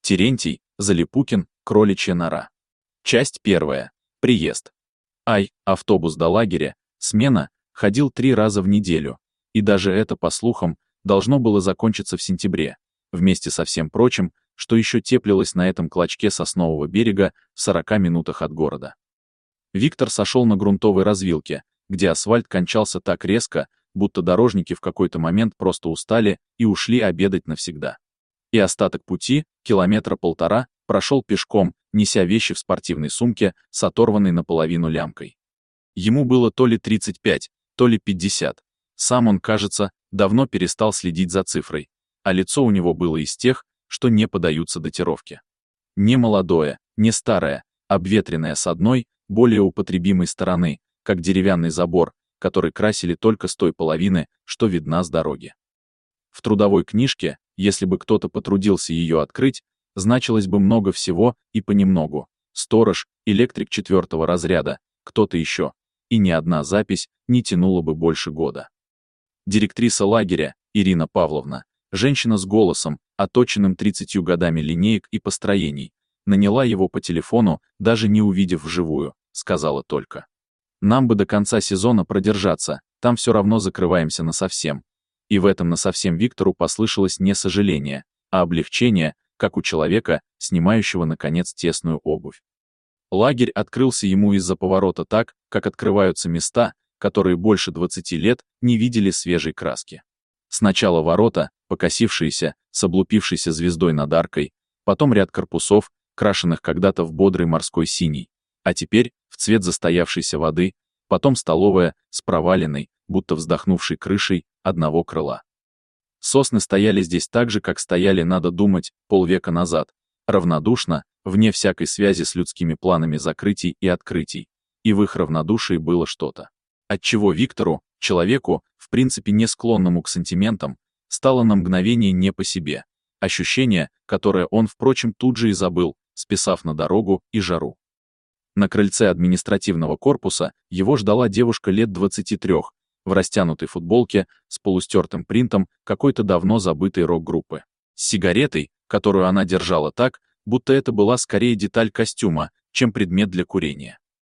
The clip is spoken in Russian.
Терентий, Залипукин, Кроличья нора. Часть 1. Приезд. Автобус до лагеря, смена, ходил 3 раза в неделю, и даже это, по слухам, должно было закончиться в сентябре, вместе со всем прочим, что еще теплилось на этом клочке соснового берега в 40 минутах от города. Виктор сошел на грунтовой развилке, где асфальт кончался так резко, будто дорожники в какой-то момент просто устали и ушли обедать навсегда. И остаток пути, 1,5 километра, прошел пешком, неся вещи в спортивной сумке с оторванной наполовину лямкой. Ему было то ли 35, то ли 50. Сам он, кажется, давно перестал следить за цифрой, а лицо у него было из тех, что не поддаются датировке. Не молодое, не старое, обветренное с одной, более употребимой стороны, как деревянный забор, который красили только с той половины, что видна с дороги. В трудовой книжке, если бы кто-то потрудился ее открыть, значилось бы много всего и понемногу. Сторож, электрик 4-го разряда, кто-то еще, и ни одна запись не тянула бы больше года. Директриса лагеря, Ирина Павловна, женщина с голосом, оточенным 30 годами линеек и построений, наняла его по телефону, даже не увидев вживую, сказала только: «Нам бы до конца сезона продержаться, там все равно закрываемся насовсем». И в этом насовсем Виктору послышалось не сожаление, а облегчение, как у человека, снимающего, наконец, тесную обувь. Лагерь открылся ему из-за поворота так, как открываются места, которые больше 20 лет не видели свежей краски. Сначала ворота, покосившиеся, с облупившейся звездой над аркой, потом ряд корпусов, крашенных когда-то в бодрый морской синий, а теперь в цвет застоявшейся воды, потом столовая с проваленной, будто вздохнувшей крышей, одного крыла. Сосны стояли здесь так же, как стояли, надо думать, полвека назад, равнодушно, вне всякой связи с людскими планами закрытий и открытий, и в их равнодушии было что-то, отчего Виктору, человеку, в принципе не склонному к сантиментам, стало на мгновение не по себе, ощущение, которое он, впрочем, тут же и забыл, списав на дорогу и жару. На крыльце административного корпуса его ждала девушка лет 23, в растянутой футболке, с полустертым принтом какой-то давно забытой рок-группы, с сигаретой, которую она держала так, будто это была скорее деталь костюма, чем предмет для курения.